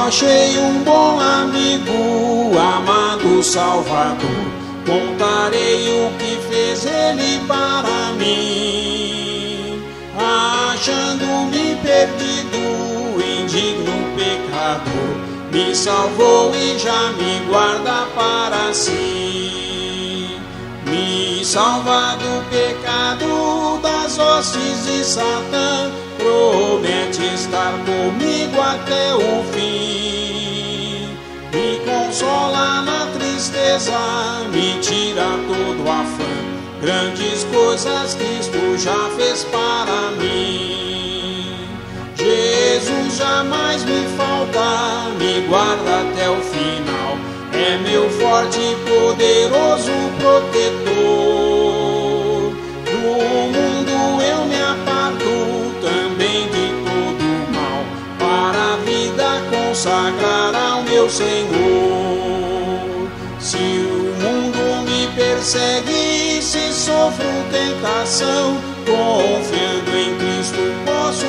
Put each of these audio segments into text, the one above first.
Achei um bom amigo, amado Salvador. Contarei o que fez ele para mim. Achando-me perdido, indigno pecador, me salvou e já me guarda para si. Me salva do pecado, das hostes de Satã, promete estar comigo até o fim. Me consola na tristeza, me tira todo o afã, grandes coisas Cristo já fez para mim. Jesus jamais me falta, me guarda até o final, é meu forte e poderoso protetor. Do mundo eu me aparto, também de todo mal, para a vida consagrar ao meu Senhor. Se o mundo me persegue, se sofro tentação, confiando em Cristo posso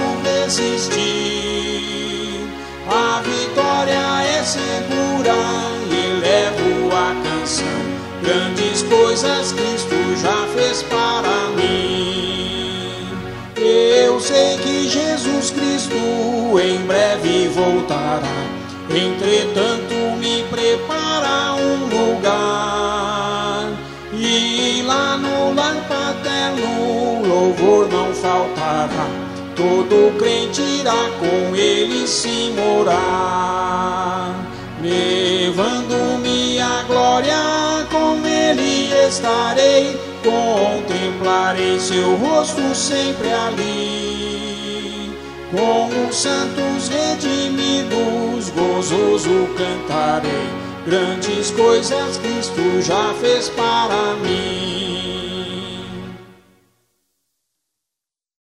resistir. A vitória é segura e levo a canção, grandes coisas Cristo já fez para mim. Eu sei que Jesus Cristo em breve voltará, entretanto me prepara um lugar, e lá no lar paterno louvor não faltará, todo crente irá com ele se morar. Levando-me a glória, com ele estarei, contemplarei seu rosto sempre ali. Com os santos redimidos, gozoso cantarei, grandes coisas Cristo já fez para mim.